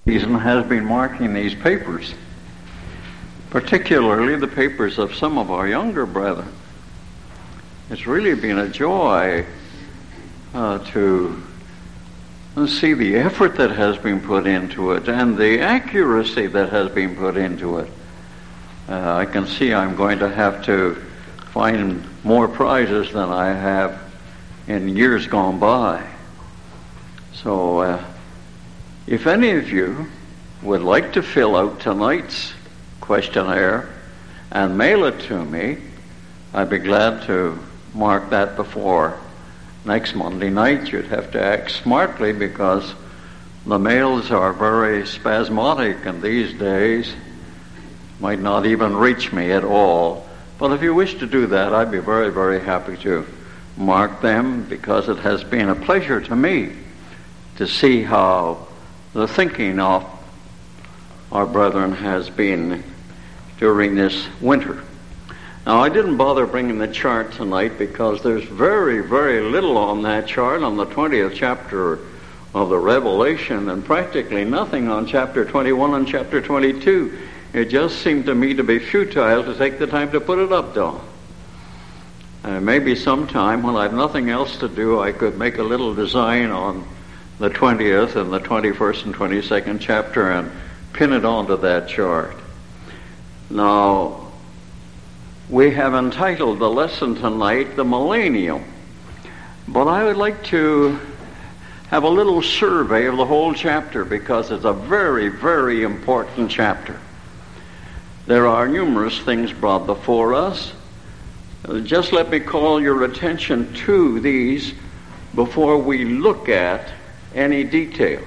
season has been marking these papers, particularly the papers of some of our younger brethren. It's really been a joy to see the effort that has been put into it and the accuracy that has been put into it. I can see I'm going to have to find more prizes than I have in years gone by. So if any of you would like to fill out tonight's questionnaire and mail it to me, I'd be glad to mark that before next Monday night. You'd have to act smartly because the mails are very spasmodic and these days might not even reach me at all. But if you wish to do that, I'd be very, very happy to mark them, because it has been a pleasure to me to see how the thinking of our brethren has been during this winter. Now, I didn't bother bringing the chart tonight because there's very, very little on that chart on the 20th chapter of the Revelation, and practically nothing on chapter 21 and chapter 22. It just seemed to me to be futile to take the time to put it up, Don. Maybe sometime when I have nothing else to do, I could make a little design on the 20th and the 21st and 22nd chapter and pin it onto that chart. Now, we have entitled the lesson tonight, The Millennium. But I would like to have a little survey of the whole chapter because it's a very, very important chapter. There are numerous things brought before us. Just let me call your attention to these before we look at any detail.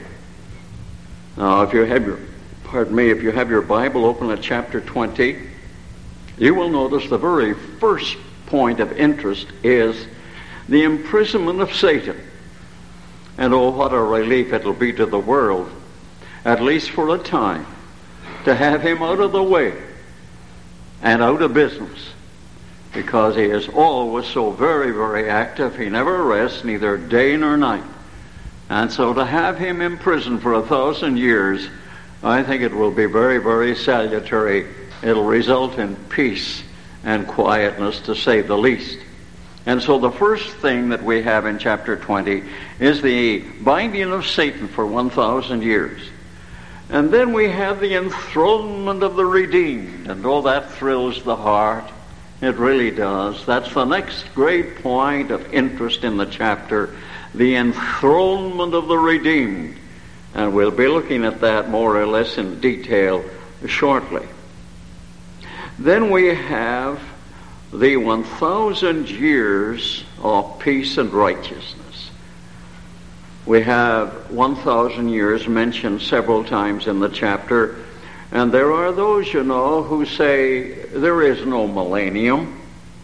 Now, if you have your Bible open at chapter 20, you will notice the very first point of interest is the imprisonment of Satan. And oh, what a relief it'll be to the world, at least for a time, to have him out of the way and out of business, because he is always so very, very active. He never rests, neither day nor night. And so to have him imprisoned for 1,000 years, I think it will be very, very salutary. It'll result in peace and quietness, to say the least. And so the first thing that we have in chapter 20 is the binding of Satan for 1,000 years. And then we have the enthronement of the redeemed. And oh, that thrills the heart. It really does. That's the next great point of interest in the chapter, the enthronement of the redeemed. And we'll be looking at that more or less in detail shortly. Then we have the 1,000 years of peace and righteousness. We have 1,000 years mentioned several times in the chapter, and there are those, who say there is no millennium.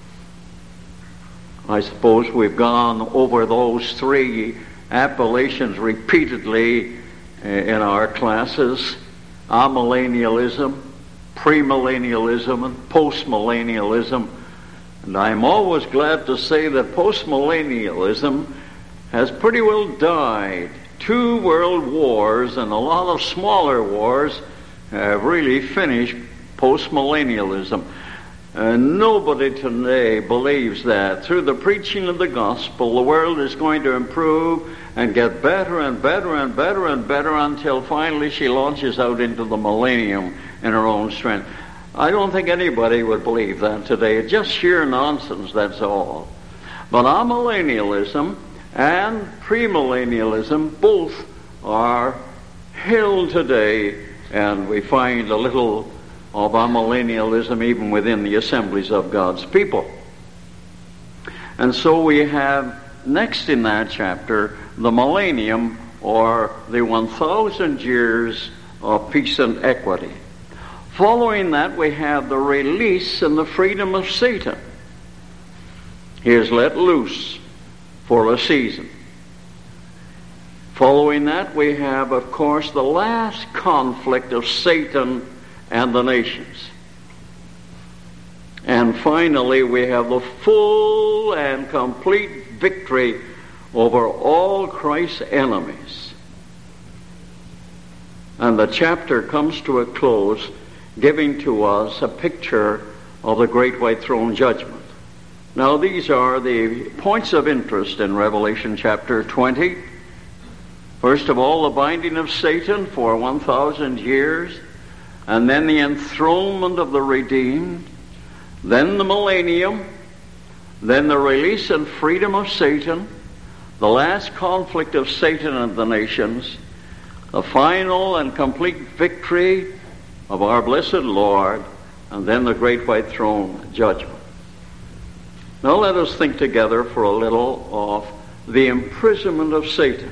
I suppose we've gone over those three appellations repeatedly in our classes: amillennialism, premillennialism, and postmillennialism. And I'm always glad to say that postmillennialism has pretty well died. 2 world wars and a lot of smaller wars have really finished postmillennialism. Nobody today believes that through the preaching of the gospel, the world is going to improve and get better and better and better and better until finally she launches out into the millennium in her own strength. I don't think anybody would believe that today. It's just sheer nonsense, that's all. But amillennialism and premillennialism both are held today, and we find a little of amillennialism even within the assemblies of God's people. And so we have next in that chapter the millennium, or the 1,000 years of peace and equity. Following that, we have the release and the freedom of Satan. He is let loose for a season. Following that, we have, of course, the last conflict of Satan and the nations. And finally, we have the full and complete victory over all Christ's enemies. And the chapter comes to a close, giving to us a picture of the great white throne judgment. Now, these are the points of interest in Revelation chapter 20. First of all, the binding of Satan for 1,000 years, and then the enthronement of the redeemed, then the millennium, then the release and freedom of Satan, the last conflict of Satan and the nations, the final and complete victory of our blessed Lord, and then the great white throne judgment. Now let us think together for a little of the imprisonment of Satan.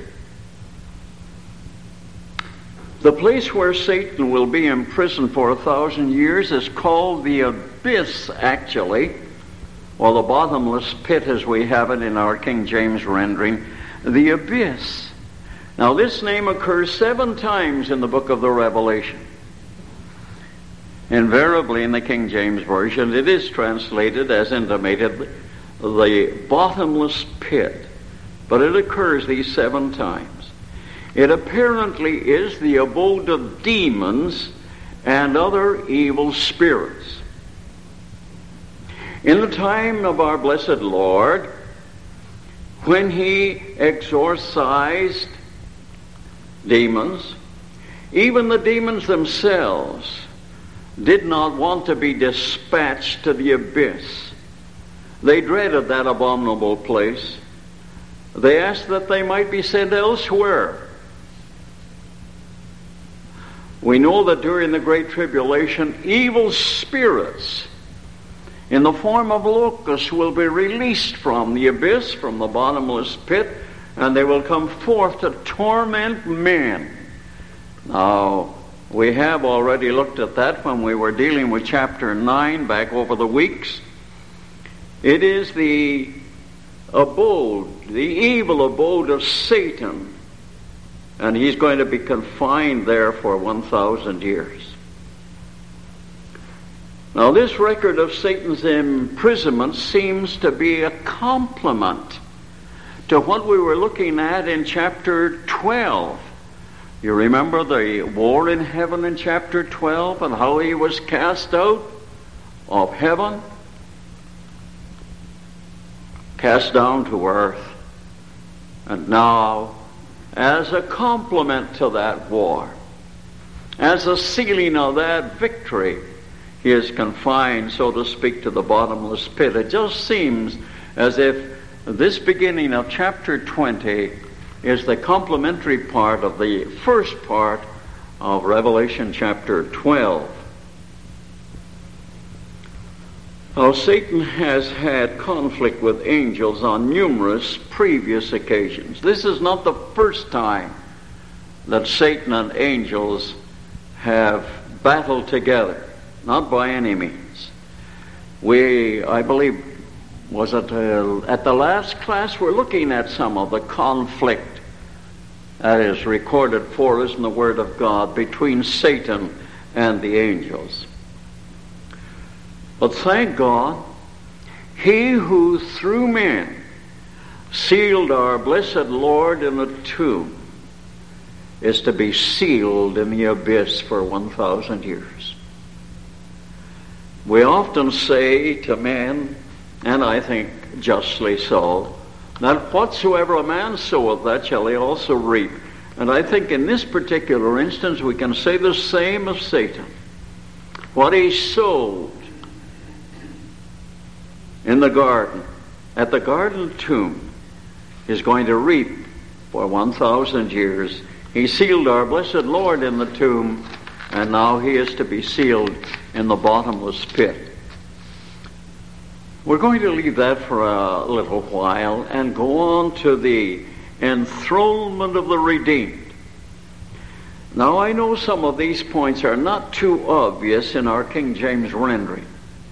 The place where Satan will be imprisoned for 1,000 years is called the abyss, actually, or the bottomless pit as we have it in our King James rendering, the abyss. Now this name occurs 7 times in the book of the Revelation. Invariably in the King James Version it is translated as intimated the bottomless pit, but it occurs these 7 times. It apparently is the abode of demons and other evil spirits. In the time of our blessed Lord, when he exorcised demons, even the demons themselves did not want to be dispatched to the abyss. They dreaded that abominable place. They asked that they might be sent elsewhere. We know that during the Great Tribulation, evil spirits in the form of locusts will be released from the abyss, from the bottomless pit, and they will come forth to torment men. Now, we have already looked at that when we were dealing with chapter 9 back over the weeks. It is the abode, the evil abode of Satan, and he's going to be confined there for 1,000 years. Now, this record of Satan's imprisonment seems to be a complement to what we were looking at in chapter 12. You remember the war in heaven in chapter 12 and how he was cast out of heaven, cast down to earth. And now, as a complement to that war, as a sealing of that victory, he is confined, so to speak, to the bottomless pit. It just seems as if this beginning of chapter 20 is the complementary part of the first part of Revelation chapter 12. Now, Satan has had conflict with angels on numerous previous occasions. This is not the first time that Satan and angels have battled together. Not by any means. I believe, was it at the last class, we're looking at some of the conflict that is recorded for us in the Word of God between Satan and the angels. But thank God, he who through men sealed our blessed Lord in a tomb is to be sealed in the abyss for 1,000 years. We often say to men, and I think justly so, that whatsoever a man soweth, that shall he also reap. And I think in this particular instance we can say the same of Satan. What he sowed in the garden, at the garden tomb, is going to reap for 1,000 years. He sealed our blessed Lord in the tomb, and now he is to be sealed in the bottomless pit. We're going to leave that for a little while and go on to the enthronement of the redeemed. Now, I know some of these points are not too obvious in our King James rendering.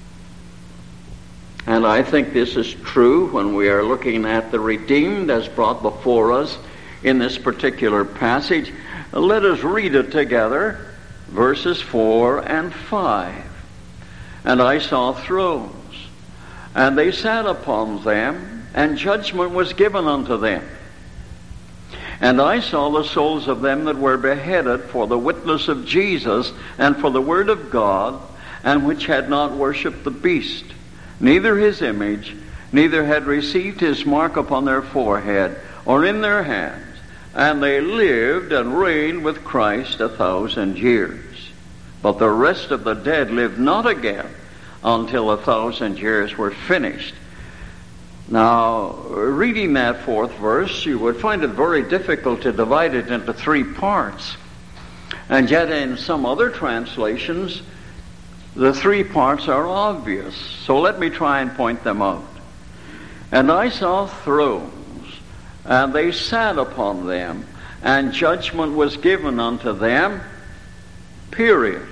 And I think this is true when we are looking at the redeemed as brought before us in this particular passage. Let us read it together, verses 4 and 5. And I saw thrones, and they sat upon them, and judgment was given unto them. And I saw the souls of them that were beheaded for the witness of Jesus and for the word of God, and which had not worshipped the beast, neither his image, neither had received his mark upon their forehead or in their hands. And they lived and reigned with Christ 1,000 years. But the rest of the dead lived not again until 1,000 years were finished. Now, reading that fourth verse, you would find it very difficult to divide it into three parts. And yet in some other translations, the three parts are obvious. So let me try and point them out. And I saw thrones, and they sat upon them, and judgment was given unto them, period.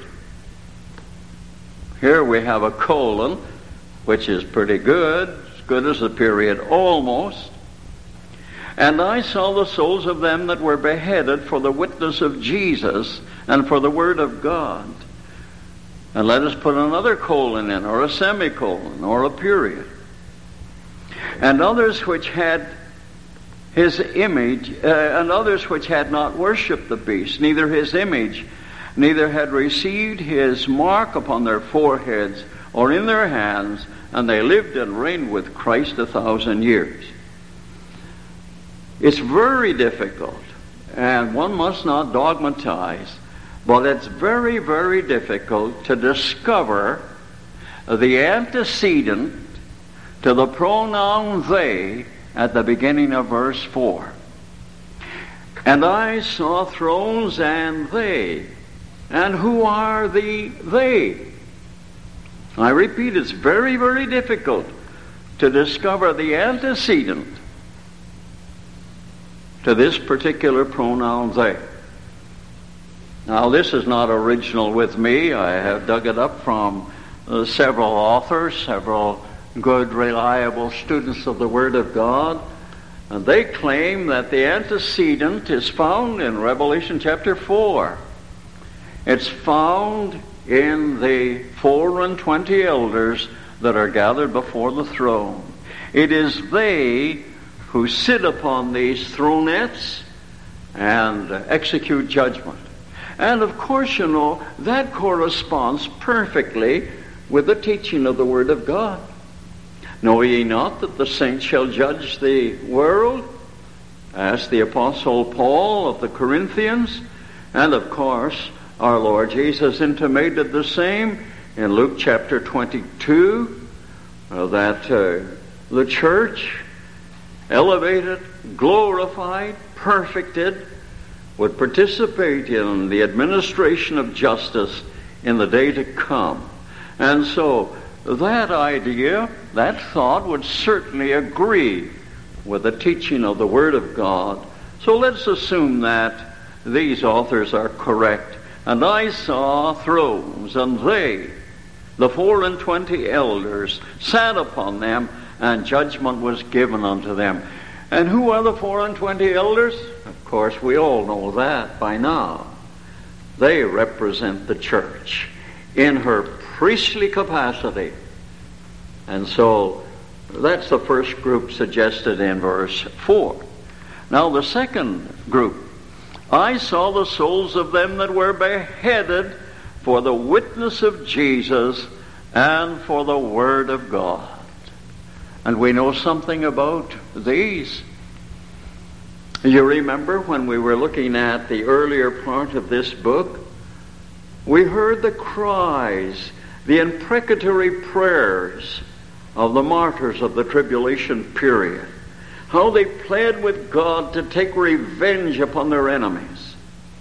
Here we have a colon, which is pretty good. Good as a period, almost. And I saw the souls of them that were beheaded for the witness of Jesus and for the word of God. And let us put another colon in, or a semicolon, or a period. And others which had his image, and others which had not worshipped the beast, neither his image, neither had received his mark upon their foreheads or in their hands, and they lived and reigned with Christ 1,000 years. It's very difficult, and one must not dogmatize, but it's very, very difficult to discover the antecedent to the pronoun they at the beginning of verse 4. And I saw thrones and they. And who are the they? I repeat, it's very, very difficult to discover the antecedent to this particular pronoun they. Now, this is not original with me. I have dug it up from several authors, several good, reliable students of the Word of God. And they claim that the antecedent is found in Revelation chapter 4. It's found in the 24 elders that are gathered before the throne. It is they who sit upon these thronettes and execute judgment. And of course, you know, that corresponds perfectly with the teaching of the Word of God. Know ye not that the saints shall judge the world? Asked the Apostle Paul of the Corinthians. And of course, our Lord Jesus intimated the same in Luke chapter 22, that the church, elevated, glorified, perfected, would participate in the administration of justice in the day to come. And so that idea, that thought would certainly agree with the teaching of the Word of God. So let's assume that these authors are correct. And I saw thrones, and they, the 24 elders, sat upon them, and judgment was given unto them. And who are the 24 elders? Of course, we all know that by now. They represent the church in her priestly capacity. And so that's the first group suggested in verse 4. Now the second group. I saw the souls of them that were beheaded for the witness of Jesus and for the word of God. And we know something about these. You remember when we were looking at the earlier part of this book, we heard the cries, the imprecatory prayers of the martyrs of the tribulation period. How they pled with God to take revenge upon their enemies.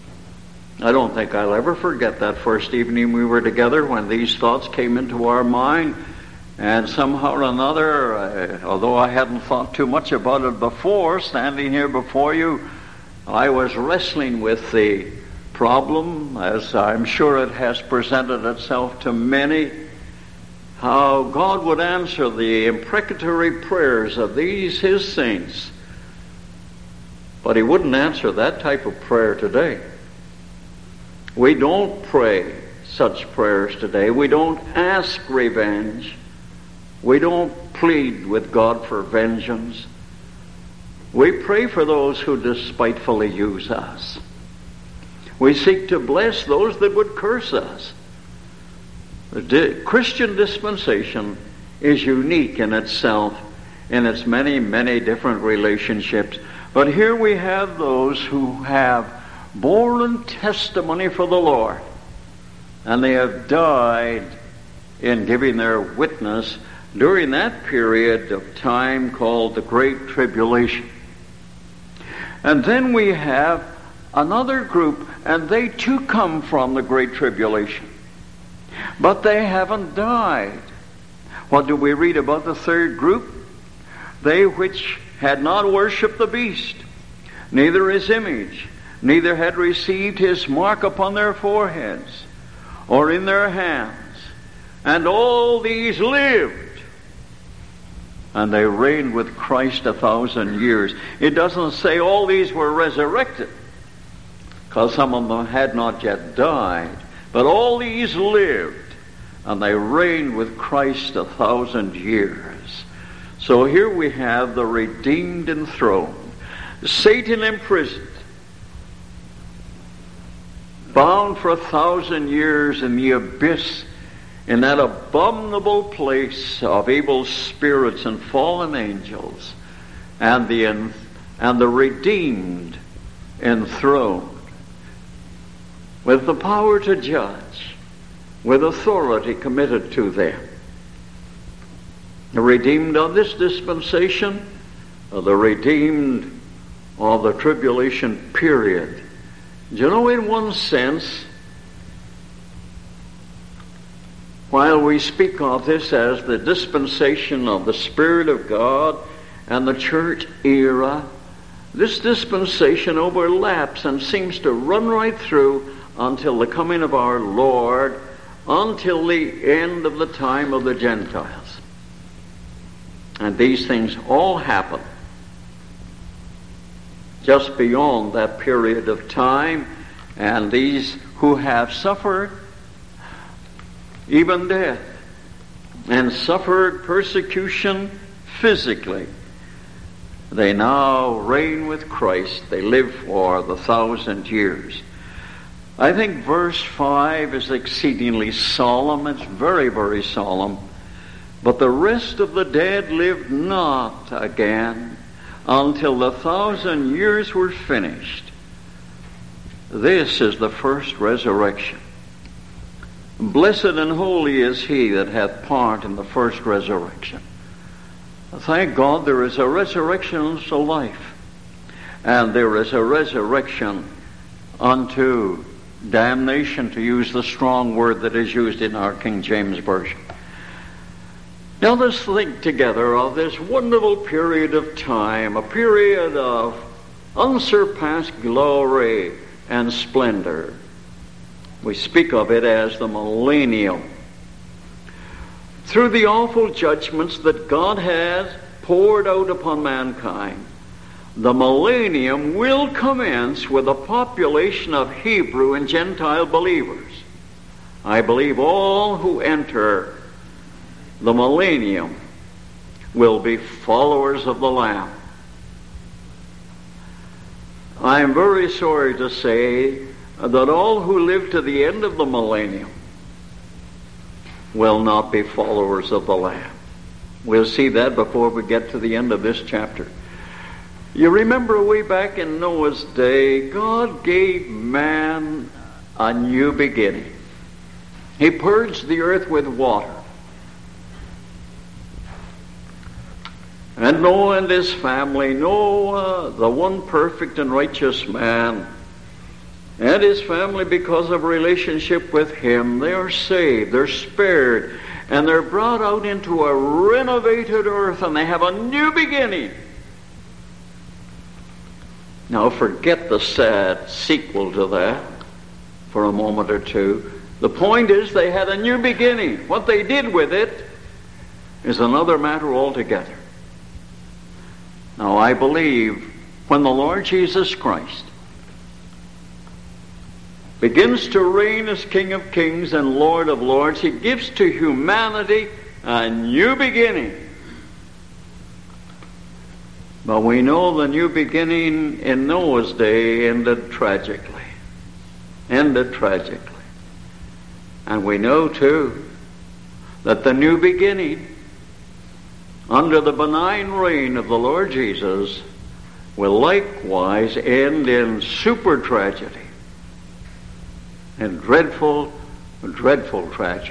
I don't think I'll ever forget that first evening we were together when these thoughts came into our mind. And somehow or another, although I hadn't thought too much about it before, standing here before you, I was wrestling with the problem, as I'm sure it has presented itself to many, how God would answer the imprecatory prayers of these His saints. But He wouldn't answer that type of prayer today. We don't pray such prayers today. We don't ask revenge. We don't plead with God for vengeance. We pray for those who despitefully use us. We seek to bless those that would curse us. The Christian dispensation is unique in itself, in its many, many different relationships. But here we have those who have borne testimony for the Lord, and they have died in giving their witness during that period of time called the Great Tribulation. And then we have another group, and they too come from the Great Tribulation, but they haven't died. What do we read about the third group? They which had not worshipped the beast, neither his image, neither had received his mark upon their foreheads or in their hands. And all these lived, and they reigned with Christ 1,000 years. It doesn't say all these were resurrected, because some of them had not yet died. But all these lived, and they reigned with Christ 1,000 years. So here we have the redeemed enthroned, Satan imprisoned, bound for 1,000 years in the abyss, in that abominable place of evil spirits and fallen angels, and the redeemed enthroned, with the power to judge, with authority committed to them. The redeemed of this dispensation, the redeemed of the tribulation period. Do you know, in one sense, while we speak of this as the dispensation of the Spirit of God and the church era, this dispensation overlaps and seems to run right through until the coming of our Lord, until the end of the time of the Gentiles. And these things all happen just beyond that period of time, and these who have suffered even death and suffered persecution physically, they now reign with Christ. They live for the 1,000 years. I think verse 5 is exceedingly solemn. It's very, very solemn. But the rest of the dead lived not again until the 1,000 years were finished. This is the first resurrection. Blessed and holy is he that hath part in the first resurrection. Thank God there is a resurrection unto life, and there is a resurrection unto damnation, to use the strong word that is used in our King James Version. Now let's think together of this wonderful period of time, a period of unsurpassed glory and splendor. We speak of it as the millennium. Through the awful judgments that God has poured out upon mankind, the millennium will commence with a population of Hebrew and Gentile believers. I believe all who enter the millennium will be followers of the Lamb. I am very sorry to say that all who live to the end of the millennium will not be followers of the Lamb. We'll see that before we get to the end of this chapter. You remember way back in Noah's day, God gave man a new beginning. He purged the earth with water. And Noah and his family, Noah, the one perfect and righteous man, and his family, because of relationship with him, they are saved, they're spared, and they're brought out into a renovated earth, and they have a new beginning. Now forget the sad sequel to that for a moment or two. The point is they had a new beginning. What they did with it is another matter altogether. Now I believe when the Lord Jesus Christ begins to reign as King of Kings and Lord of Lords, he gives to humanity a new beginning. But we know the new beginning in Noah's day ended tragically. Ended tragically. And we know too that the new beginning under the benign reign of the Lord Jesus will likewise end in super tragedy and dreadful, dreadful tragedy.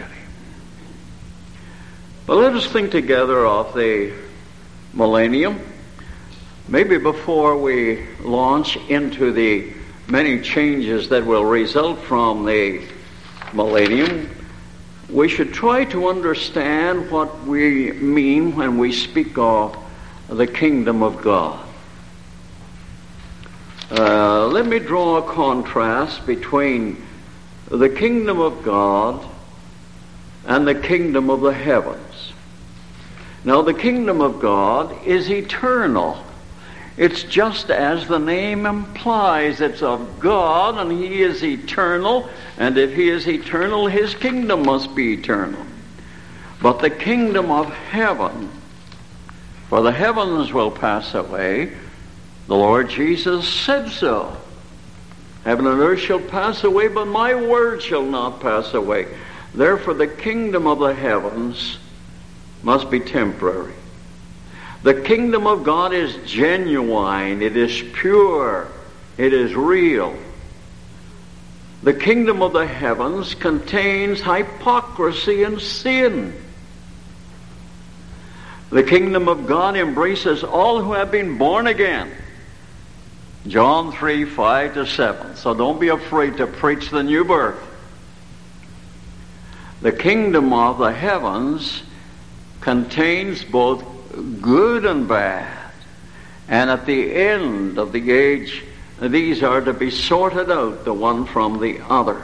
But let us think together of the millennium. Maybe before we launch into the many changes that will result from the millennium, we should try to understand what we mean when we speak of the kingdom of God. Let me draw a contrast between the kingdom of God and the kingdom of the heavens. Now, the kingdom of God is eternal. It's just as the name implies. It's of God, and He is eternal. And if He is eternal, His kingdom must be eternal. But the kingdom of heaven, for the heavens will pass away, the Lord Jesus said so. Heaven and earth shall pass away, but my word shall not pass away. Therefore, the kingdom of the heavens must be temporary. The kingdom of God is genuine, it is pure, it is real. The kingdom of the heavens contains hypocrisy and sin. The kingdom of God embraces all who have been born again. John 3, 5-7. So don't be afraid to preach the new birth. The kingdom of the heavens contains both good and bad. And at the end of the age, these are to be sorted out, the one from the other.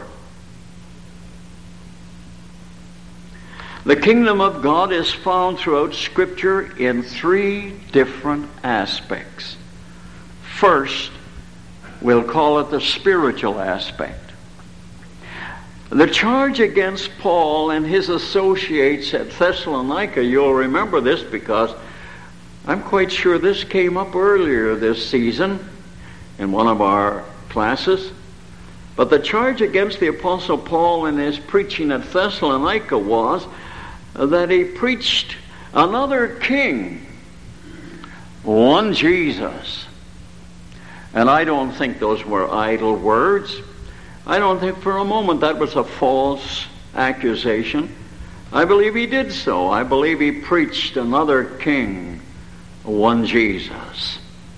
The kingdom of God is found throughout Scripture in three different aspects. First, we'll call it the spiritual aspect. The charge against Paul and his associates at Thessalonica, you'll remember this because I'm quite sure this came up earlier this season in one of our classes. But the charge against the Apostle Paul in his preaching at Thessalonica was that he preached another king, one Jesus. And I don't think those were idle words. I don't think for a moment that was a false accusation. I believe he did so. I believe he preached another king, one Jesus.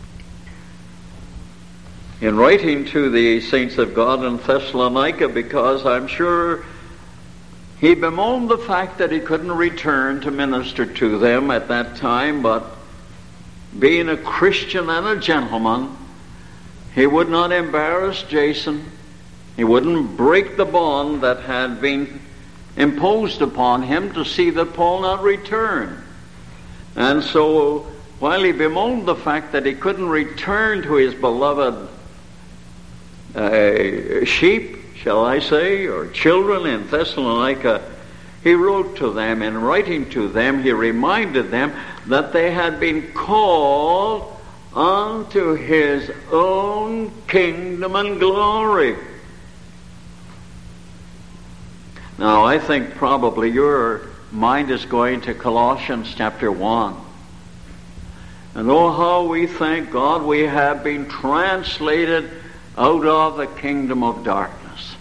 In writing to the saints of God in Thessalonica, because I'm sure he bemoaned the fact that he couldn't return to minister to them at that time, but being a Christian and a gentleman, he would not embarrass Jason. He wouldn't break the bond that had been imposed upon him to see that Paul not return. And so, while he bemoaned the fact that he couldn't return to his beloved sheep, shall I say, or children in Thessalonica, he wrote to them. In writing to them, he reminded them that they had been called unto his own kingdom and glory. Now, I think probably your mind is going to Colossians chapter 1. And oh, how we thank God we have been translated out of the kingdom of darkness,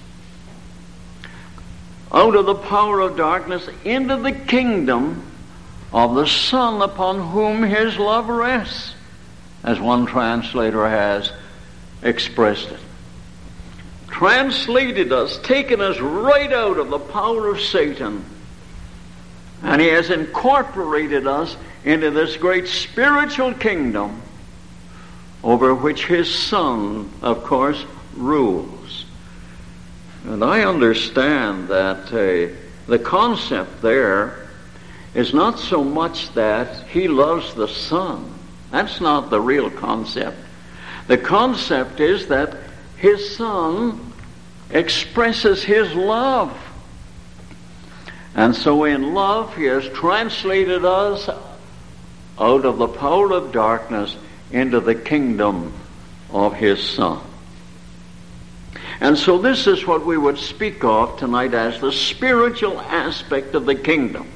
out of the power of darkness into the kingdom of the Son upon whom his love rests, as one translator has expressed it. Translated us, taken us right out of the power of Satan, and he has incorporated us into this great spiritual kingdom over which his Son, of course, rules. And I understand that the concept there is not so much that he loves the Son. That's not the real concept. The concept is that his Son expresses his love. And so in love, he has translated us out of the power of darkness into the kingdom of his Son. And so this is what we would speak of tonight as the spiritual aspect of the kingdom.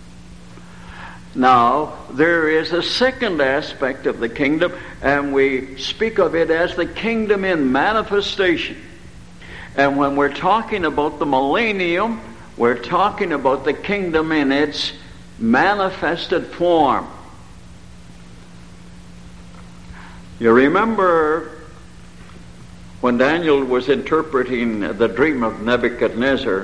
Now, there is a second aspect of the kingdom, and we speak of it as the kingdom in manifestation. And when we're talking about the millennium, we're talking about the kingdom in its manifested form. You remember when Daniel was interpreting the dream of Nebuchadnezzar,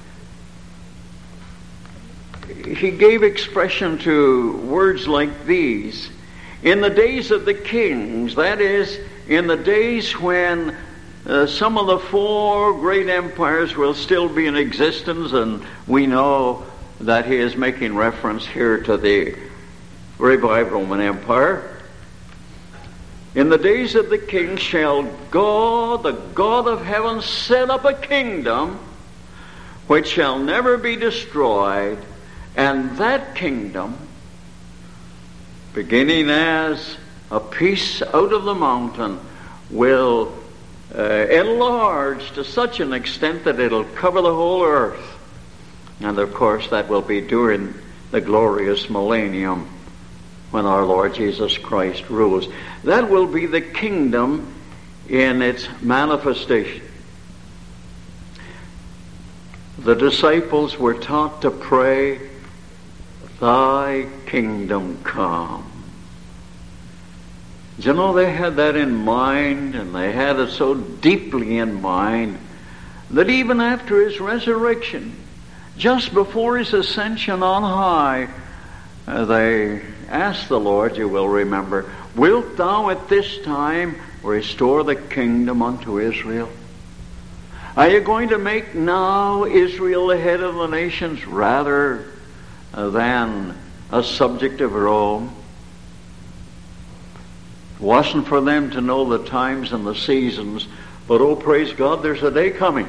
he gave expression to words like these. In the days of the kings, that is, in the days when some of the four great empires will still be in existence, and we know that he is making reference here to the revived Roman Empire. In the days of the king shall God, the God of heaven, set up a kingdom which shall never be destroyed, and that kingdom, beginning as a piece out of the mountain, will enlarge to such an extent that it'll cover the whole earth. And of course that will be during the glorious millennium when our Lord Jesus Christ rules. That will be the kingdom in its manifestation. The disciples were taught to pray, "Thy kingdom come." You know, they had that in mind, and they had it so deeply in mind that even after his resurrection, just before his ascension on high, they asked the Lord, you will remember, "Wilt thou at this time restore the kingdom unto Israel? Are you going to make now Israel the head of the nations rather than a subject of Rome?" It wasn't for them to know the times and the seasons, but oh, praise God, there's a day coming.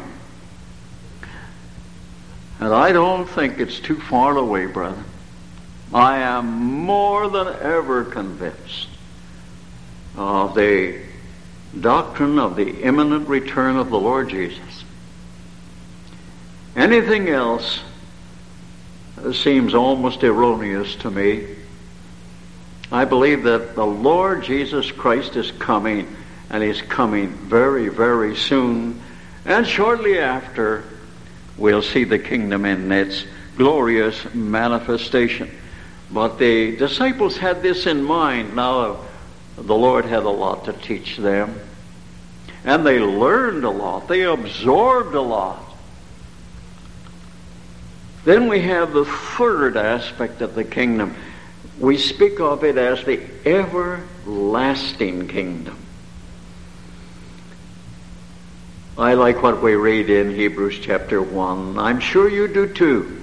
And I don't think it's too far away, brother. I am more than ever convinced of the doctrine of the imminent return of the Lord Jesus. Anything else seems almost erroneous to me. I believe that the Lord Jesus Christ is coming, and he's coming very, very soon. And shortly after, we'll see the kingdom in its glorious manifestation. But the disciples had this in mind. Now, the Lord had a lot to teach them. And they learned a lot. They absorbed a lot. Then we have the third aspect of the kingdom. We speak of it as the everlasting kingdom. I like what we read in Hebrews chapter 1. I'm sure you do too.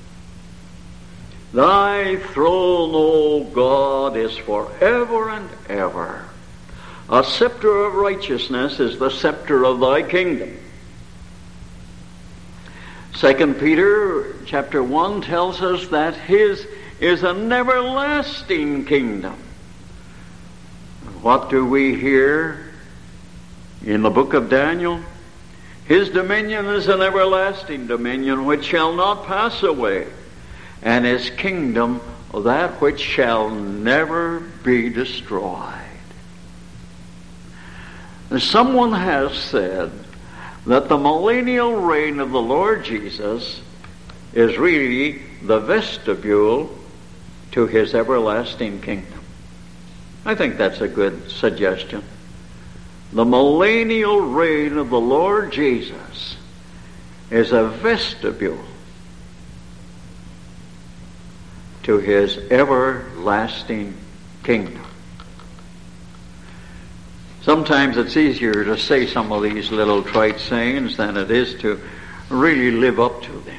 Thy throne, O God, is forever and ever. A scepter of righteousness is the scepter of thy kingdom. 2 Peter chapter 1 tells us that his is an everlasting kingdom. What do we hear in the book of Daniel? His dominion is an everlasting dominion which shall not pass away, and his kingdom that which shall never be destroyed. Someone has said that the millennial reign of the Lord Jesus is really the vestibule to his everlasting kingdom. I think that's a good suggestion. The millennial reign of the Lord Jesus is a vestibule to his everlasting kingdom. Sometimes it's easier to say some of these little trite sayings than it is to really live up to them.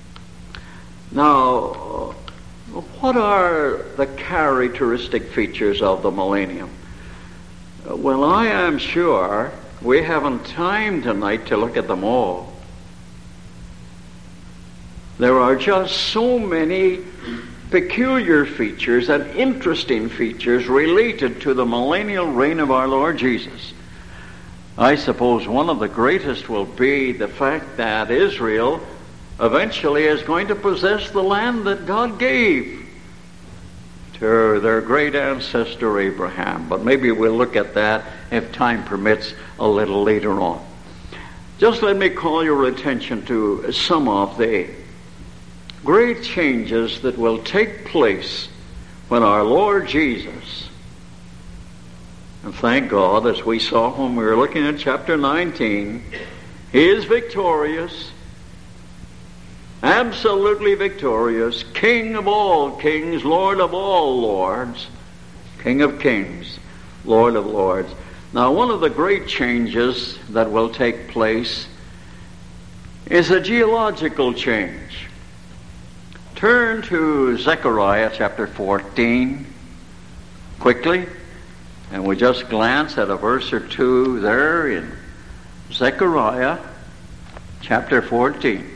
Now, what are the characteristic features of the millennium? Well, I am sure we haven't time tonight to look at them all. There are just so many peculiar features and interesting features related to the millennial reign of our Lord Jesus. I suppose one of the greatest will be the fact that Israel eventually is going to possess the land that God gave to their great ancestor Abraham. But maybe we'll look at that, if time permits, a little later on. Just let me call your attention to some of the great changes that will take place when our Lord Jesus, and thank God, as we saw when we were looking at chapter 19, He is victorious, absolutely victorious, King of all kings, Lord of all lords, King of kings, Lord of lords. Now, one of the great changes that will take place is a geological change. Turn to Zechariah chapter 14 quickly, and we just glance at a verse or two there in Zechariah chapter 14.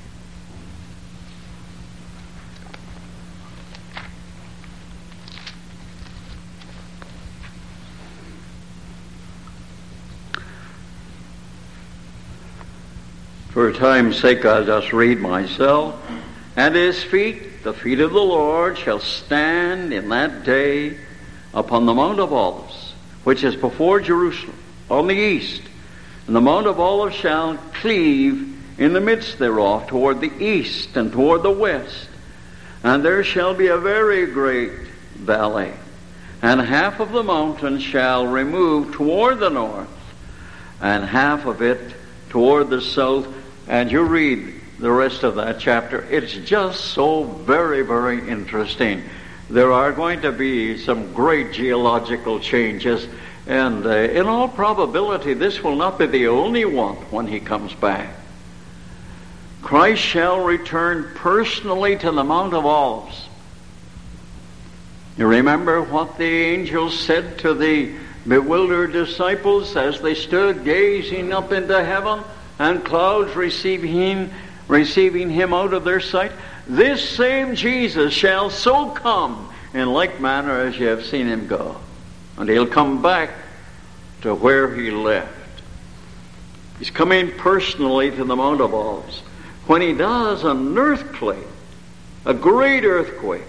For time's sake, I'll just read myself. And his feet, the feet of the Lord, shall stand in that day upon the Mount of Olives, which is before Jerusalem, on the east. And the Mount of Olives shall cleave in the midst thereof toward the east and toward the west. And there shall be a very great valley. And half of the mountain shall remove toward the north, and half of it toward the south. And you read the rest of that chapter. It's just so very, very interesting. There are going to be some great geological changes, and in all probability, this will not be the only one when He comes back. Christ shall return personally to the Mount of Olives. You remember what the angel said to the bewildered disciples as they stood gazing up into heaven and clouds receiving him out of their sight? This same Jesus shall so come in like manner as you have seen him go. And he'll come back to where he left. He's coming personally to the Mount of Olives. When he does, an earthquake, a great earthquake,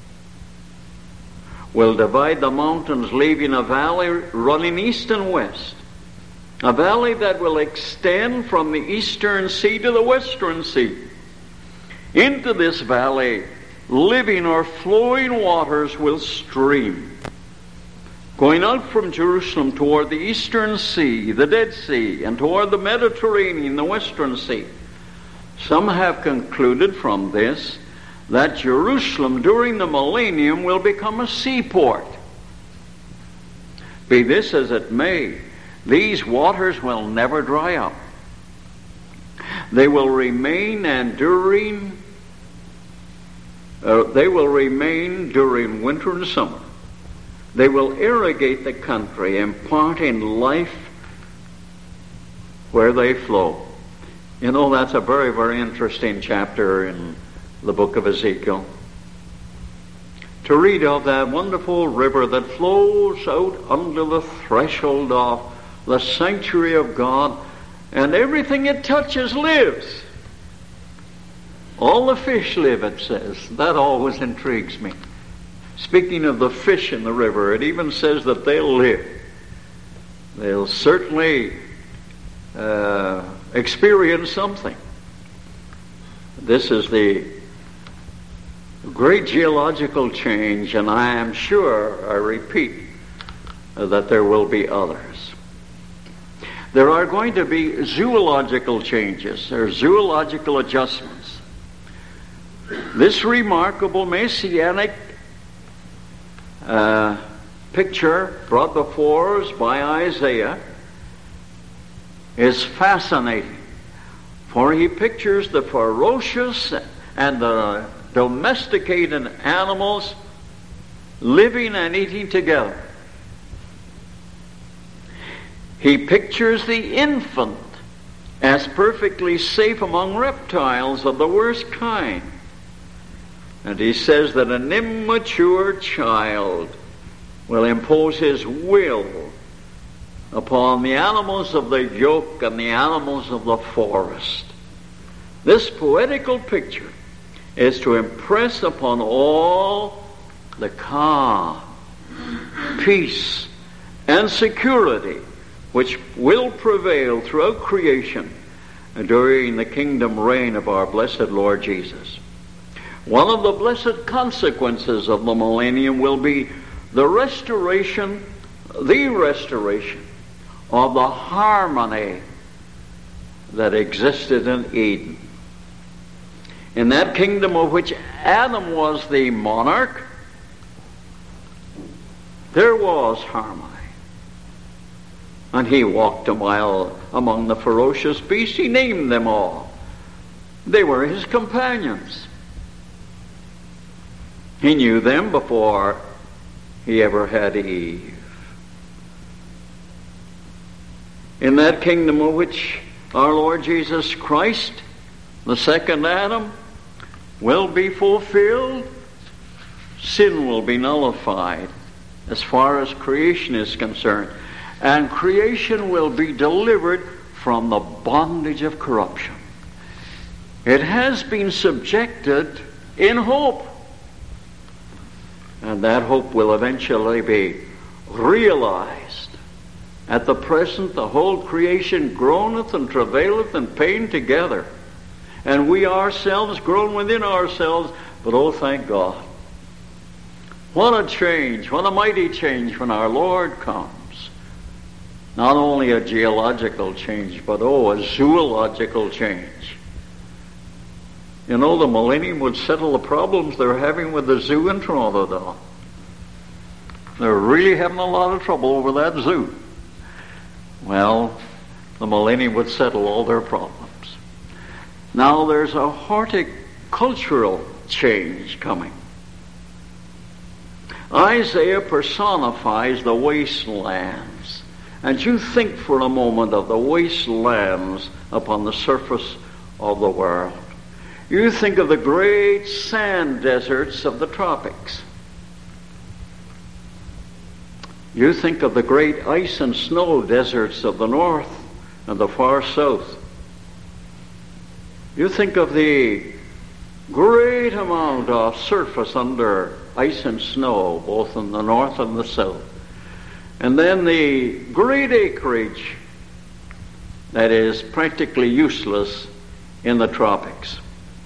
will divide the mountains, leaving a valley running east and west. A valley that will extend from the eastern sea to the western sea. Into this valley, living or flowing waters will stream, going out from Jerusalem toward the eastern sea, the Dead Sea, and toward the Mediterranean, the western sea. Some have concluded from this that Jerusalem during the millennium will become a seaport. Be this as it may, these waters will never dry up. They will remain during winter and summer. They will irrigate the country, imparting life where they flow. You know, that's a very, very interesting chapter in the book of Ezekiel. To read of that wonderful river that flows out under the threshold of the sanctuary of God, and everything it touches lives. All the fish live, it says. That always intrigues me. Speaking of the fish in the river, it even says that they'll live. They'll certainly experience something. This is the great geological change, and I am sure, I repeat, that there will be others. There are going to be zoological changes, or zoological adjustments. This remarkable messianic picture brought before us by Isaiah is fascinating, for he pictures the ferocious and the domesticated animals living and eating together. He pictures the infant as perfectly safe among reptiles of the worst kind. And he says that an immature child will impose his will upon the animals of the yoke and the animals of the forest. This poetical picture is to impress upon all the calm, peace, and security which will prevail throughout creation during the kingdom reign of our blessed Lord Jesus. One of the blessed consequences of the millennium will be the restoration of the harmony that existed in Eden. In that kingdom of which Adam was the monarch, there was harmony. And he walked a mile among the ferocious beasts. He named them all. They were his companions. He knew them before he ever had Eve. In that kingdom of which our Lord Jesus Christ, the second Adam, will be fulfilled, sin will be nullified as far as creation is concerned. And creation will be delivered from the bondage of corruption. It has been subjected in hope. And that hope will eventually be realized. At the present, the whole creation groaneth and travaileth in pain together. And we ourselves groan within ourselves, but oh, thank God. What a change, what a mighty change when our Lord comes. Not only a geological change, but a zoological change. You know, the millennium would settle the problems they're having with the zoo in Toronto, though. They're really having a lot of trouble over that zoo. Well, the millennium would settle all their problems. Now there's a horticultural change coming. Isaiah personifies the wastelands. And you think for a moment of the wastelands upon the surface of the world. You think of the great sand deserts of the tropics. You think of the great ice and snow deserts of the north and the far south. You think of the great amount of surface under ice and snow, both in the north and the south. And then the great acreage that is practically useless in the tropics.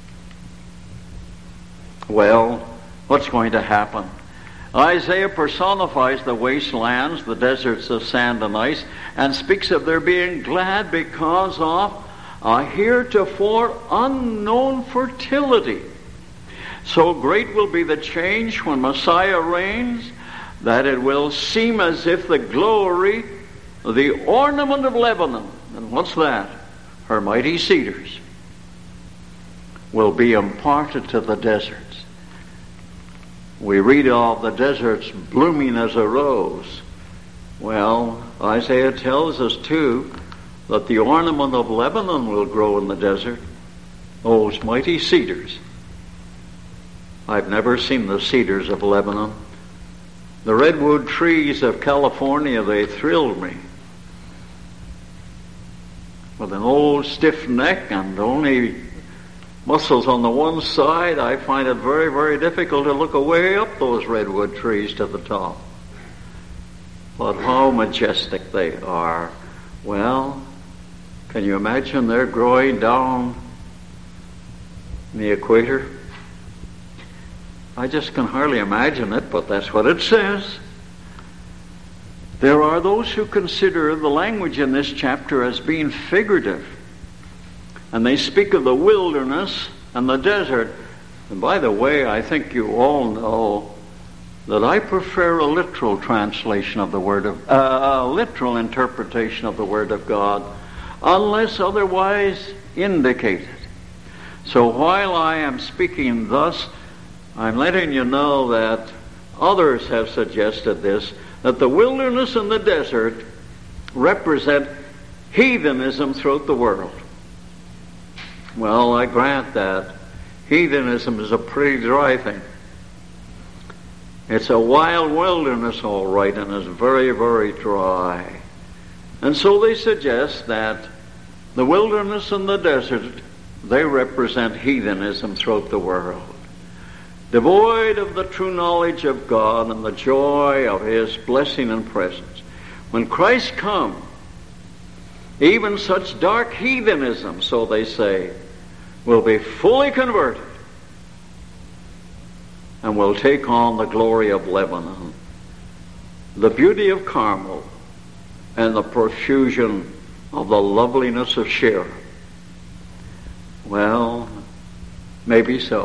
Well, what's going to happen? Isaiah personifies the wastelands, the deserts of sand and ice, and speaks of their being glad because of a heretofore unknown fertility. So great will be the change when Messiah reigns, that it will seem as if the glory, the ornament of Lebanon, and what's that? Her mighty cedars, will be imparted to the deserts. We read of the deserts blooming as a rose. Well, Isaiah tells us too that the ornament of Lebanon will grow in the desert, those mighty cedars. I've never seen the cedars of Lebanon. The redwood trees of California, they thrilled me. With an old stiff neck and only muscles on the one side, I find it very, very difficult to look away up those redwood trees to the top. But how majestic they are. Well, can you imagine they're growing down the equator? I just can hardly imagine it, but that's what it says. There are those who consider the language in this chapter as being figurative. And they speak of the wilderness and the desert. And by the way, I think you all know that I prefer a literal translation of the Word of a literal interpretation of the Word of God, unless otherwise indicated. So while I am speaking thus, I'm letting you know that others have suggested this, that the wilderness and the desert represent heathenism throughout the world. Well, I grant that Heathenism is a pretty dry thing. It's a wild wilderness, all right, and it's very, very dry. And so they suggest that the wilderness and the desert, they represent heathenism throughout the world. Devoid of the true knowledge of God and the joy of His blessing and presence. When Christ comes, even such dark heathenism, so they say, will be fully converted and will take on the glory of Lebanon, the beauty of Carmel, and the profusion of the loveliness of Sharon. Well, maybe so.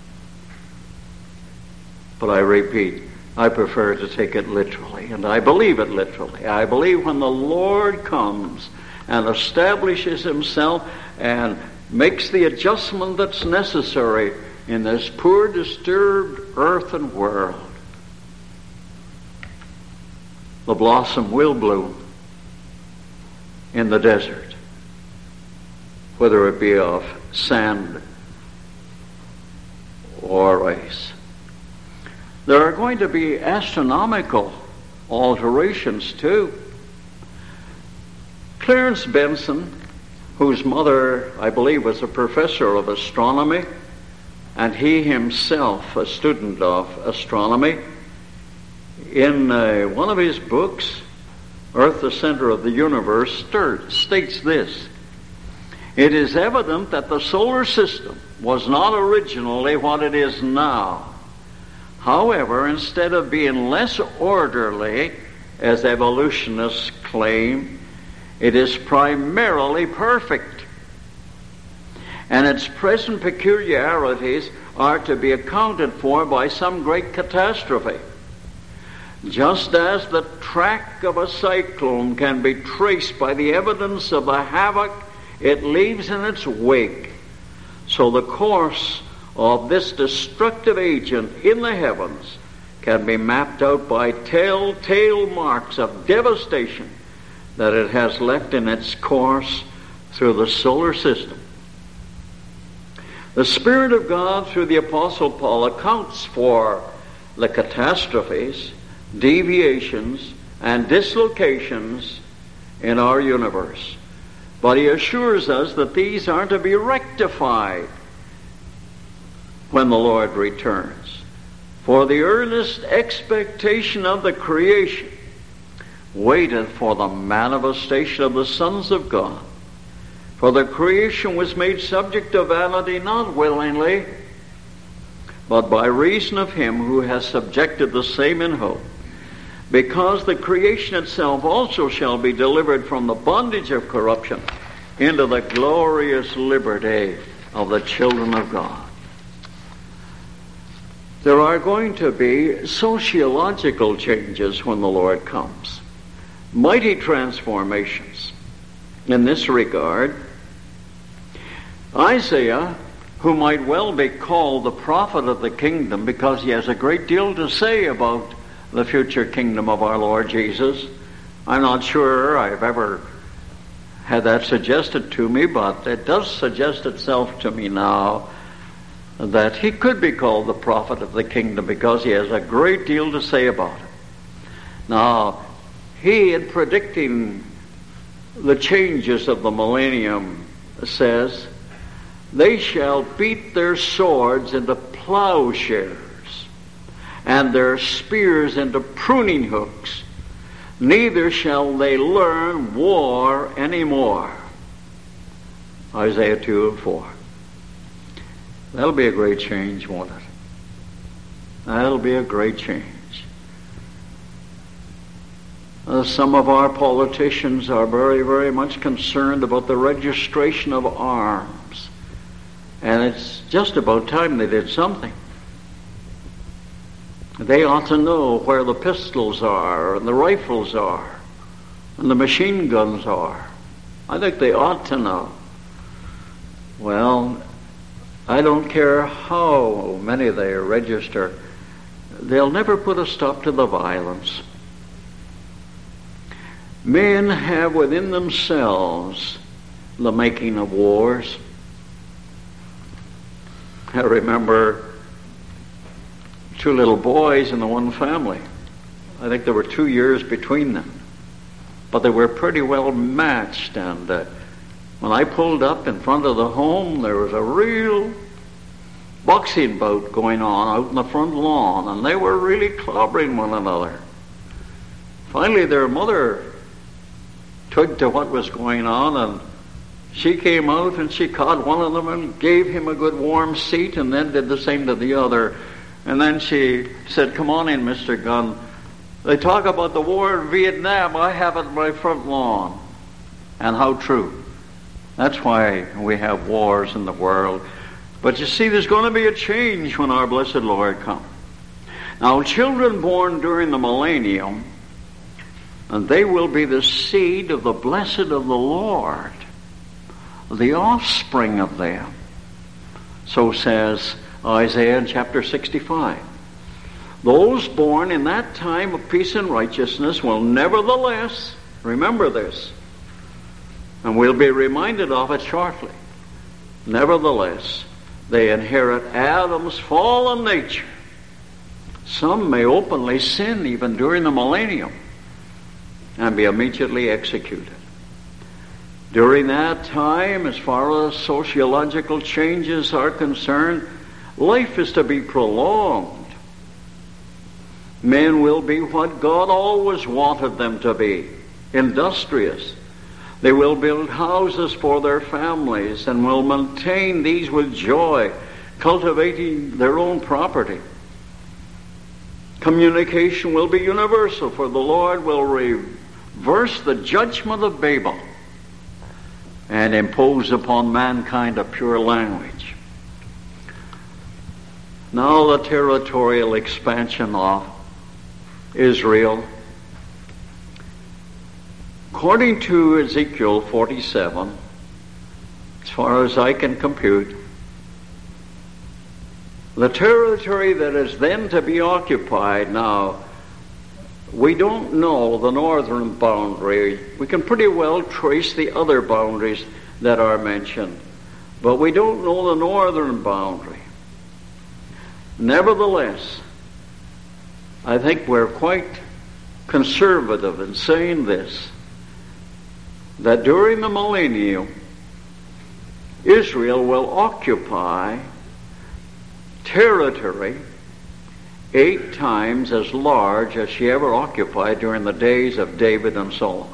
But I repeat, I prefer to take it literally, and I believe it literally. I believe when the Lord comes and establishes Himself and makes the adjustment that's necessary in this poor, disturbed earth and world, the blossom will bloom in the desert, whether it be of sand or ice. There are going to be astronomical alterations too. Clarence Benson, whose mother, I believe, was a professor of astronomy, and he himself a student of astronomy, in one of his books, Earth, the Center of the Universe, states this: "It is evident that the solar system was not originally what it is now. However, instead of being less orderly, as evolutionists claim, it is primarily perfect. And its present peculiarities are to be accounted for by some great catastrophe. Just as the track of a cyclone can be traced by the evidence of the havoc it leaves in its wake, so the course of this destructive agent in the heavens can be mapped out by telltale marks of devastation that it has left in its course through the solar system. The Spirit of God through the Apostle Paul accounts for the catastrophes, deviations, and dislocations in our universe. But he assures us that these are to be rectified when the Lord returns. For the earnest expectation of the creation waiteth for the manifestation of the sons of God. For the creation was made subject to vanity, not willingly, but by reason of Him who has subjected the same in hope. Because the creation itself also shall be delivered from the bondage of corruption into the glorious liberty of the children of God." There are going to be sociological changes when the Lord comes. Mighty transformations. In this regard, Isaiah, who might well be called the prophet of the kingdom because he has a great deal to say about the future kingdom of our Lord Jesus. I'm not sure I've ever had that suggested to me, but it does suggest itself to me now that he could be called the prophet of the kingdom because he has a great deal to say about it. Now, he, in predicting the changes of the millennium, says, "They shall beat their swords into plowshares and their spears into pruning hooks. Neither shall they learn war anymore." Isaiah 2 and 4. That'll be a great change, won't it? That'll be a great change. Some of our politicians are very, very much concerned about the registration of arms. And it's just about time they did something. They ought to know where the pistols are and the rifles are and the machine guns are. I think they ought to know. Well, I don't care how many they register, they'll never put a stop to the violence. Men have within themselves the making of wars. I remember two little boys in the one family. I think there were 2 years between them. But they were pretty well matched. And when I pulled up in front of the home, there was a real boxing bout going on out in the front lawn. And they were really clobbering one another. Finally, their mother took to what was going on, and she came out and she caught one of them and gave him a good warm seat, and then did the same to the other. And then she said, "Come on in, Mr. Gunn. They talk about the war in Vietnam. I have it in my front lawn." And how true. That's why we have wars in the world. But you see, there's going to be a change when our blessed Lord comes. Now, children born during the millennium, and they will be the seed of the blessed of the Lord, the offspring of them. So says Isaiah in chapter 65. Those born in that time of peace and righteousness will nevertheless, remember this, and we'll be reminded of it shortly, nevertheless, they inherit Adam's fallen nature. Some may openly sin even during the millennium and be immediately executed. During that time, as far as sociological changes are concerned, life is to be prolonged. Men will be what God always wanted them to be, industrious. They will build houses for their families and will maintain these with joy, cultivating their own property. Communication will be universal, for the Lord will reverse the judgment of Babel and impose upon mankind a pure language. Now the territorial expansion of Israel. According to Ezekiel 47, as far as I can compute, the territory that is then to be occupied now, we don't know the northern boundary. We can pretty well trace the other boundaries that are mentioned, but we don't know the northern boundary. Nevertheless, I think we're quite conservative in saying this, that during the millennium, Israel will occupy territory 8 times as large as she ever occupied during the days of David and Solomon.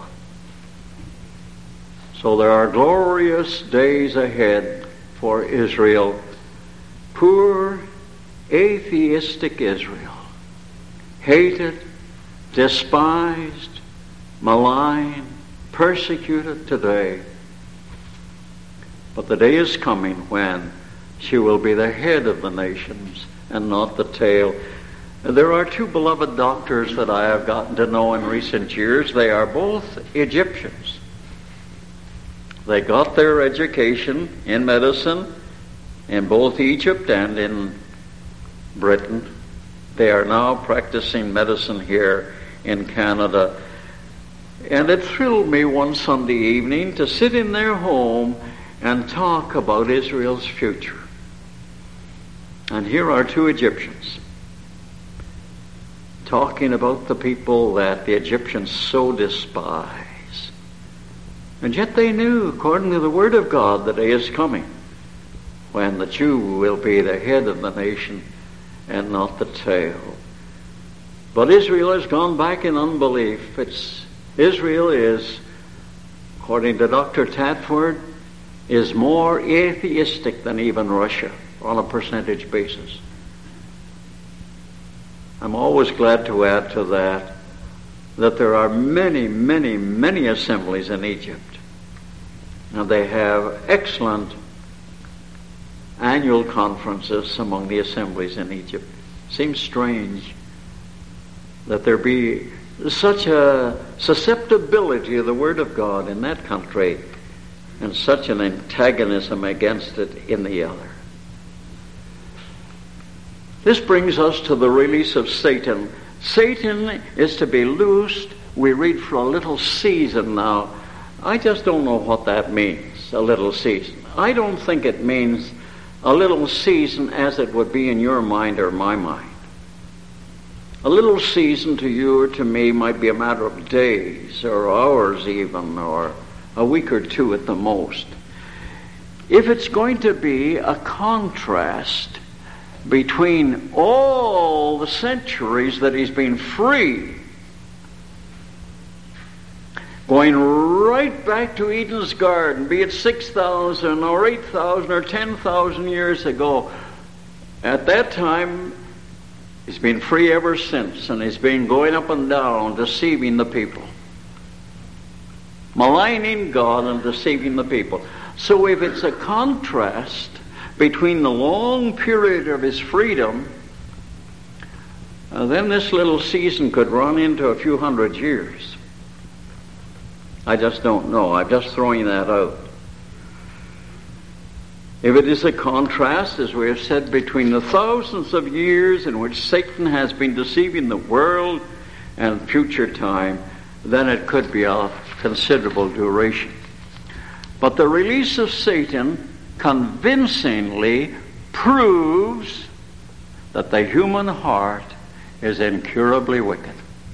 So there are glorious days ahead for Israel. Poor atheistic Israel, hated, despised, maligned, persecuted today. But the day is coming when she will be the head of the nations and not the tail. There are 2 beloved doctors that I have gotten to know in recent years. They are both Egyptians. They got their education in medicine in both Egypt and in Britain. They are now practicing medicine here in Canada. And it thrilled me one Sunday evening to sit in their home and talk about Israel's future. And here are 2 Egyptians talking about the people that the Egyptians so despise. And yet they knew, according to the Word of God, the day is coming when the Jew will be the head of the nation and not the tail. But Israel has gone back in unbelief. Israel is, according to Dr. Tatford, is more atheistic than even Russia on a percentage basis. I'm always glad to add to that there are many, many, many assemblies in Egypt. And they have excellent annual conferences among the assemblies in Egypt. Seems strange that there be such a susceptibility of the Word of God in that country and such an antagonism against it in the other. This brings us to the release of Satan. Satan is to be loosed, we read, for a little season now. I just don't know what that means, a little season. I don't think it means a little season as it would be in your mind or my mind. A little season to you or to me might be a matter of days or hours even, or a week or two at the most. If it's going to be a contrast between all the centuries that he's been free, going right back to Eden's garden, be it 6,000 or 8,000 or 10,000 years ago, at that time, he's been free ever since, and he's been going up and down, deceiving the people. Maligning God and deceiving the people. So if it's a contrast between the long period of his freedom, then this little season could run into a few hundred years. I just don't know. I'm just throwing that out. If it is a contrast, as we have said, between the thousands of years in which Satan has been deceiving the world and future time, then it could be of considerable duration. But the release of Satan convincingly proves that the human heart is incurably wicked.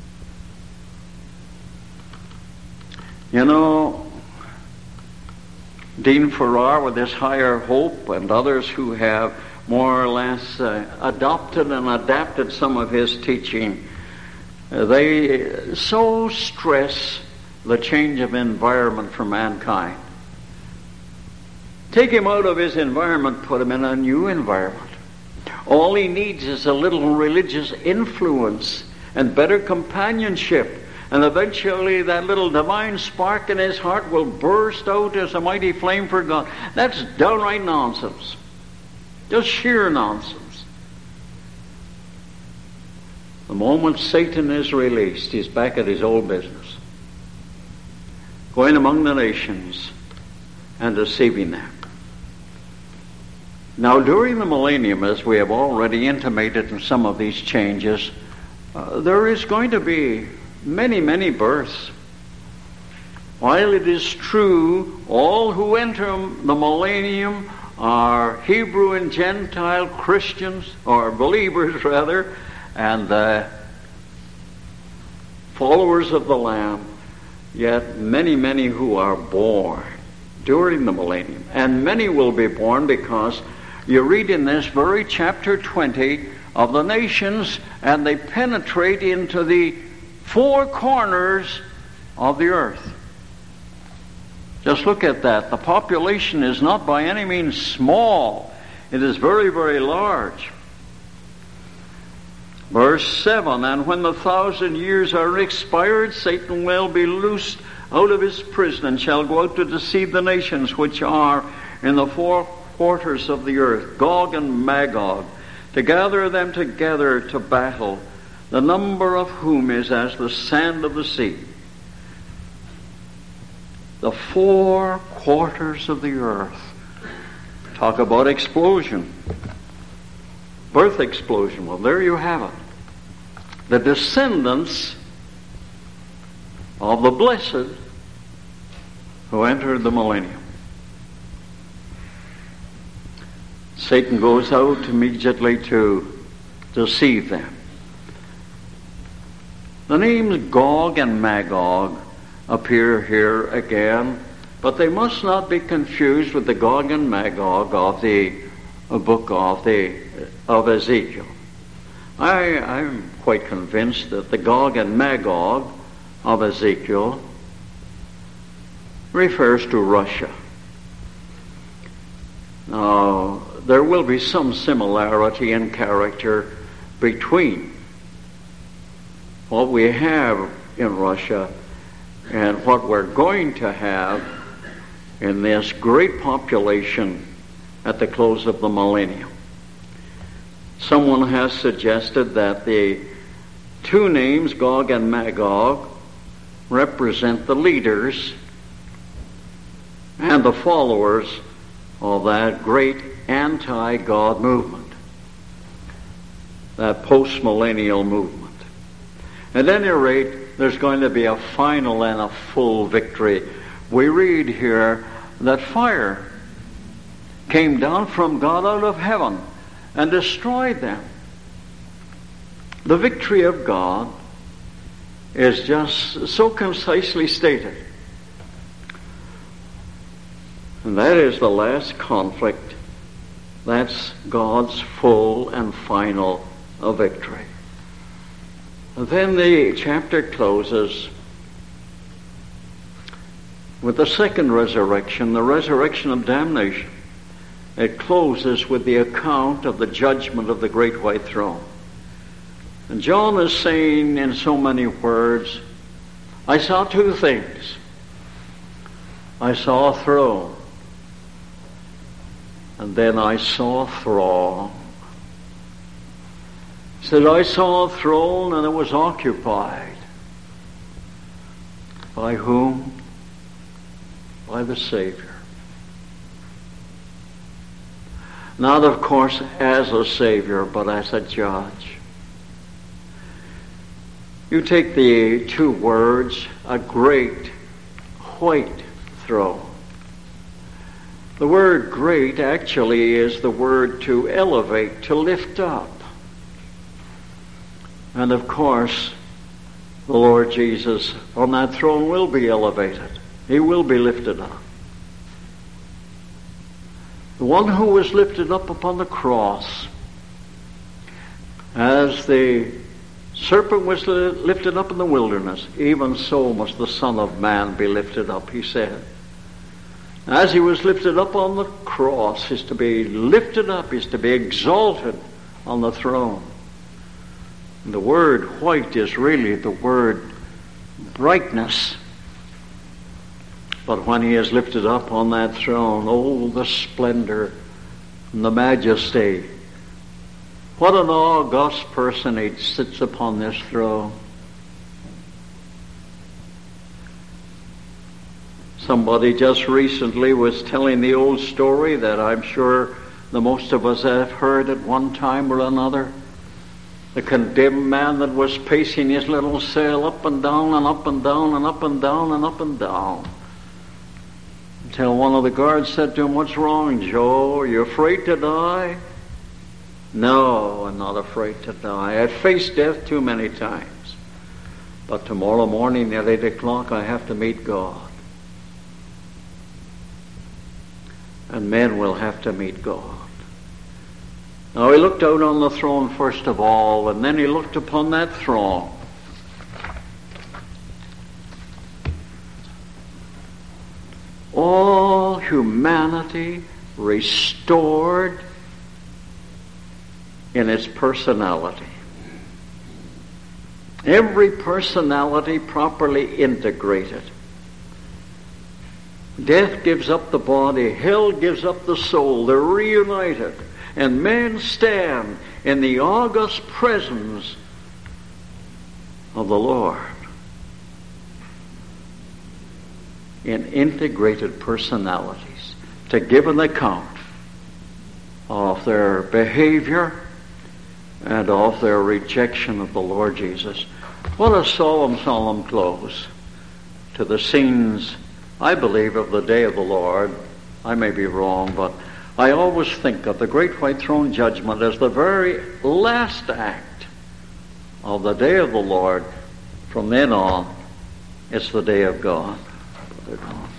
You know, Dean Farrar, with his Higher Hope, and others who have more or less adopted and adapted some of his teaching, they so stress the change of environment for mankind. Take him out of his environment, put him in a new environment. All he needs is a little religious influence and better companionship. And eventually that little divine spark in his heart will burst out as a mighty flame for God. That's downright nonsense. Just sheer nonsense. The moment Satan is released, he's back at his old business. Going among the nations and deceiving them. Now, during the millennium, as we have already intimated in some of these changes, there is going to be many, many births. While it is true, all who enter the millennium are Hebrew and Gentile Christians, or believers rather, and followers of the Lamb, yet many, many who are born during the millennium. And many will be born because you read in this very chapter 20 of the nations, and they penetrate into the four corners of the earth. Just look at that. The population is not by any means small. It is very, very large. Verse 7, and when the 1,000 years are expired, Satan will be loosed out of his prison and shall go out to deceive the nations which are in the four quarters of the earth, Gog and Magog, to gather them together to battle, the number of whom is as the sand of the sea. The four quarters of the earth. Talk about explosion. Birth explosion. Well, there you have it. The descendants of the blessed who entered the millennium. Satan goes out immediately to deceive them. The names Gog and Magog appear here again, but they must not be confused with the Gog and Magog of the book of Ezekiel. I'm quite convinced that the Gog and Magog of Ezekiel refers to Russia. Now, there will be some similarity in character between what we have in Russia and what we're going to have in this great population at the close of the millennium. Someone has suggested that the two names, Gog and Magog, represent the leaders and the followers of that great anti-God movement, that post-millennial movement. At any rate, there's going to be a final and a full victory. We read here that fire came down from God out of heaven and destroyed them. The victory of God is just so concisely stated. And that is the last conflict. That's God's full and final victory. And then the chapter closes with the second resurrection, the resurrection of damnation. It closes with the account of the judgment of the great white throne. And John is saying in so many words, I saw two things. I saw a throne, and then I saw a throng. He said, I saw a throne and it was occupied. By whom? By the Savior. Not, of course, as a Savior, but as a judge. You take the two words, a great white throne. The word great actually is the word to elevate, to lift up. And of course, the Lord Jesus on that throne will be elevated. He will be lifted up. The one who was lifted up upon the cross, as the serpent was lifted up in the wilderness, even so must the Son of Man be lifted up, he said. As he was lifted up on the cross, he's to be lifted up, he's to be exalted on the throne. And the word white is really the word brightness. But when he is lifted up on that throne, oh, the splendor and the majesty. What an august personage sits upon this throne. Somebody just recently was telling the old story that I'm sure the most of us have heard at one time or another. The condemned man that was pacing his little cell up and down and up and down and up and down and up and down. Until one of the guards said to him, what's wrong, Joe? Are you afraid to die? No, I'm not afraid to die. I've faced death too many times. But tomorrow morning at 8 o'clock I have to meet God. And men will have to meet God. Now he looked out on the throne first of all, and then he looked upon that throne. All humanity restored in its personality. Every personality properly integrated. Death gives up the body, hell gives up the soul, they're reunited, and men stand in the august presence of the Lord in integrated personalities to give an account of their behavior and of their rejection of the Lord Jesus. What a solemn, solemn close to the scenes, I believe, of the day of the Lord. I may be wrong, but I always think of the great white throne judgment as the very last act of the day of the Lord. From then on, it's the day of God. Brother Don.